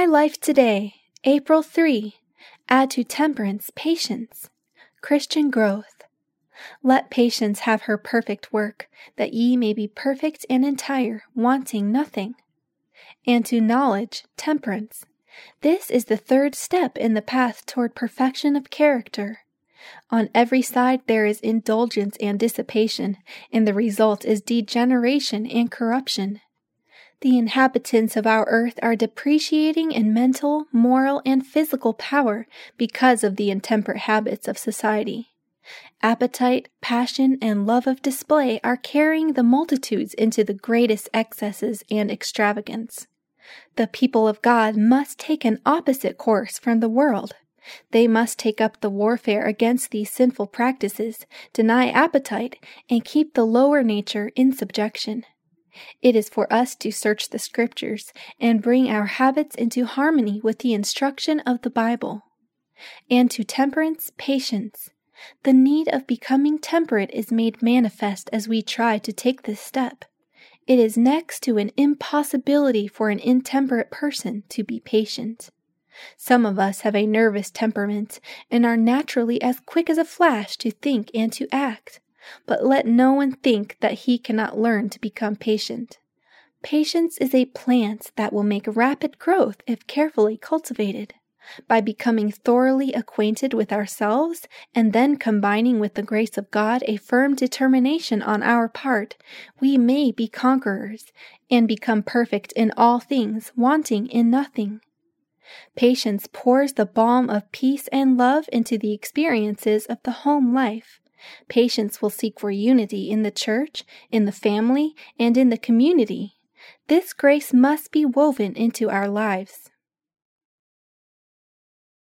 Life Today, April 3. Add to temperance patience. Christian growth. Let patience have her perfect work, that ye may be perfect and entire, wanting nothing. And to knowledge, temperance. This is the third step in the path toward perfection of character. On every side there is indulgence and dissipation, and the result is degeneration and corruption. The inhabitants of our earth are depreciating in mental, moral, and physical power because of the intemperate habits of society. Appetite, passion, and love of display are carrying the multitudes into the greatest excesses and extravagance. The people of God must take an opposite course from the world. They must take up the warfare against these sinful practices, deny appetite, and keep the lower nature in subjection. It is for us to search the Scriptures and bring our habits into harmony with the instruction of the Bible. And to temperance, patience. The need of becoming temperate is made manifest as we try to take this step. It is next to an impossibility for an intemperate person to be patient. Some of us have a nervous temperament and are naturally as quick as a flash to think and to act. But let no one think that he cannot learn to become patient. Patience is a plant that will make rapid growth if carefully cultivated. By becoming thoroughly acquainted with ourselves and then combining with the grace of God a firm determination on our part, we may be conquerors and become perfect in all things, wanting in nothing. Patience pours the balm of peace and love into the experiences of the home life. Patience will seek for unity in the church, in the family, and in the community. This grace must be woven into our lives.